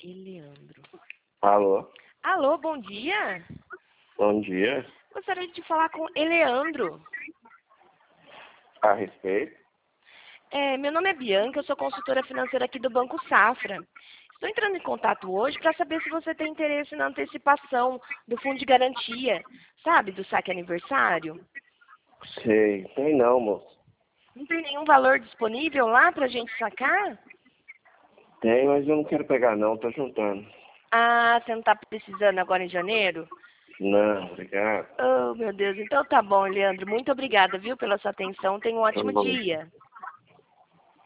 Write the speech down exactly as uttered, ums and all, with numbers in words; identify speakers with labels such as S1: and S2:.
S1: Eleandro.
S2: Alô?
S1: Alô, bom dia.
S2: Bom dia.
S1: Gostaria de falar com Eleandro.
S2: A respeito?
S1: É, meu nome é Bianca, eu sou consultora financeira aqui do Banco Safra. Estou entrando em contato hoje para saber se você tem interesse na antecipação do fundo de garantia, sabe, do saque aniversário.
S2: Sei. Tem não, moço.
S1: Não tem nenhum valor disponível lá para a gente sacar?
S2: Tem, mas eu não quero pegar não, tô juntando.
S1: Ah, você não está precisando agora em janeiro?
S2: Não, obrigado.
S1: Oh, meu Deus. Então tá bom, Leandro. Muito obrigada, viu, pela sua atenção. Tenha um
S2: Tá
S1: ótimo
S2: bom.
S1: dia.